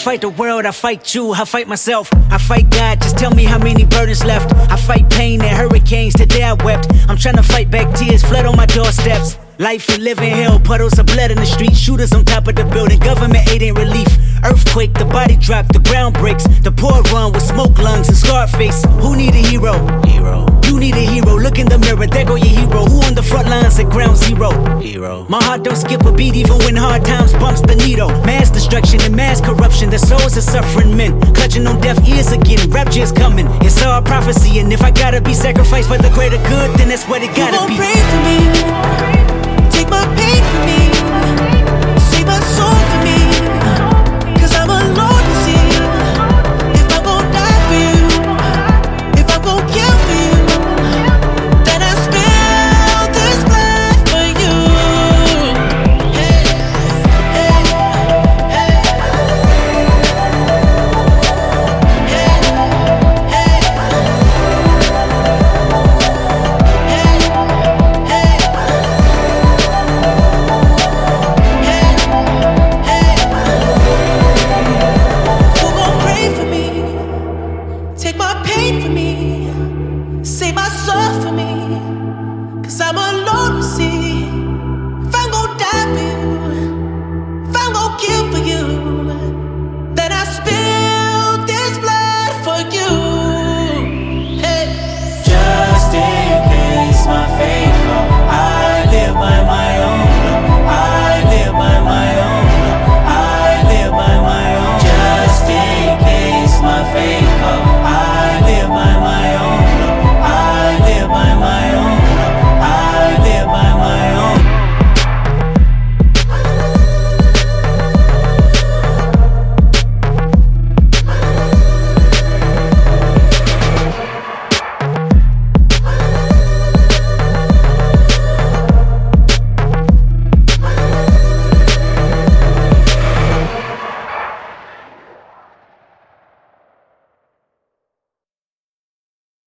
fight the world, I fight you, I fight myself. I fight God, just tell me how many burdens left. I fight pain and hurricanes, today I wept. I'm trying to fight back tears, flood on my doorsteps. Life and living hell, puddles of blood in the street. Shooters on top of the building, government aid ain't relief. Earthquake, the body drop, the ground breaks. The poor run with smoke lungs and scarred face. Who need a hero? You need a hero, look in the mirror, there go your hero. Who on the front lines at ground zero? My heart don't skip a beat even when hard times bumps the needle. Mass destruction and mass corruption, the souls of suffering men clutching on deaf ears again, rapture's coming. It's all prophecy, and if I gotta be sacrificed for the greater good, then that's what it gotta be. You gon' pray for me, take my pain for me, save my soul for me, 'cause I'm alone to see if I'm gon' die for you, if I'm gon' kill for you, then I spill this blood for you. Hey, hey, hey, who gon' pray for me, take my pain for me, save my soul for me,